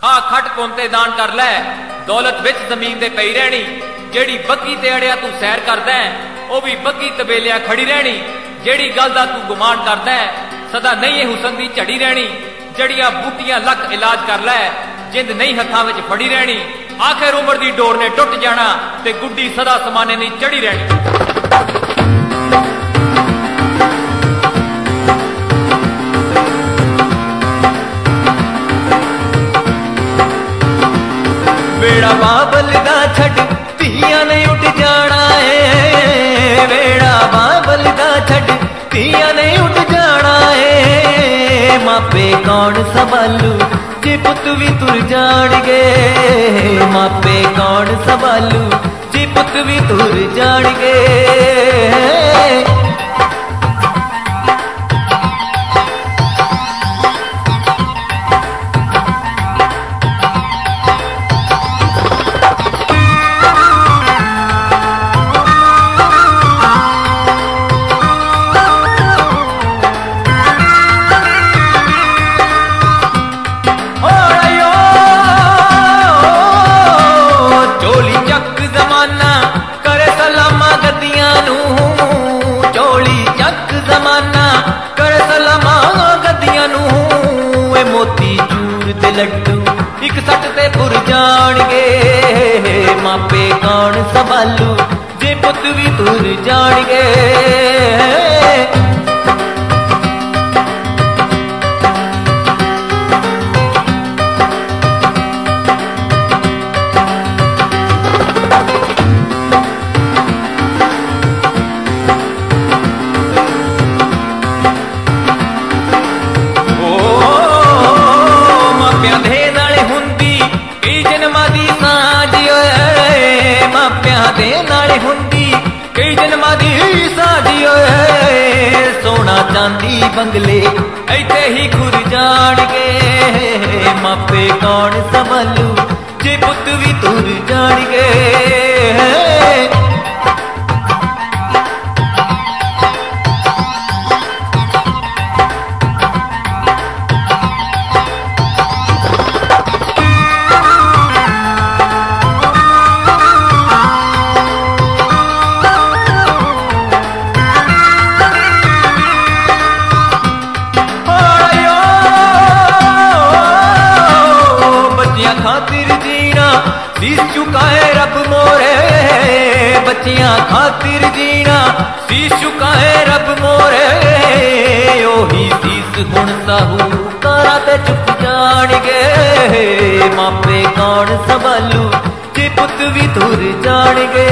आ खट पुंते दान कर लै, दौलत विच जमीन दे पई रहनी। जेड़ी बग्गी ते अड़िया तू सैर करदा है, ओ भी बग्गी तबेलिया खड़ी रहनी। जेड़ी गल दा तू गुमान करदा है, सदा नहीं हुसन दी झड़ी रहनी। जड़ियां बूटियां लख इलाज कर लै, जिंद नहीं हथां विच फड़ी रहनी। आखिर उम्र दी डोर ने टुट जाना ते गुड्डी सदा समाने नहीं चढ़ी रहनी। वेड़ा बाबल दा छड़ तियां ने उठ जाना है। वेड़ा बाबल दा छड़ तियां ने उठ जाना है। मापे कौन संभालू जे पुत भी तुर जाणगे। मापे कौन संभालू जे पुत भी तुर जाणगे। लड्डू एक सट ते पुर जाणगे। मापे कौन संभालू जे पुत भी तुर जाणगे। सोना चांदी बंगले ऐथे ही खुर जाणगे। मापे कौन संभालू जे पुत भी तुर जाणगे। शीश चुकाए रब मोरे। बच्चियां खातिर जीना शीश चुकाए रब मोरे। ओही शीश हुण साहूकारा ते चुप जाणगे। मापे कौन संभालू जे पुत भी तुर जाणगे।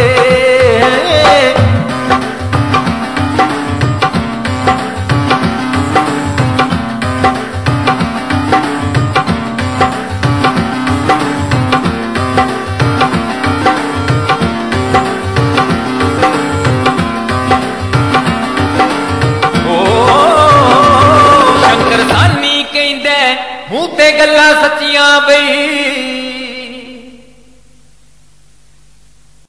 मुंह ते गल्लां सच्चियां बई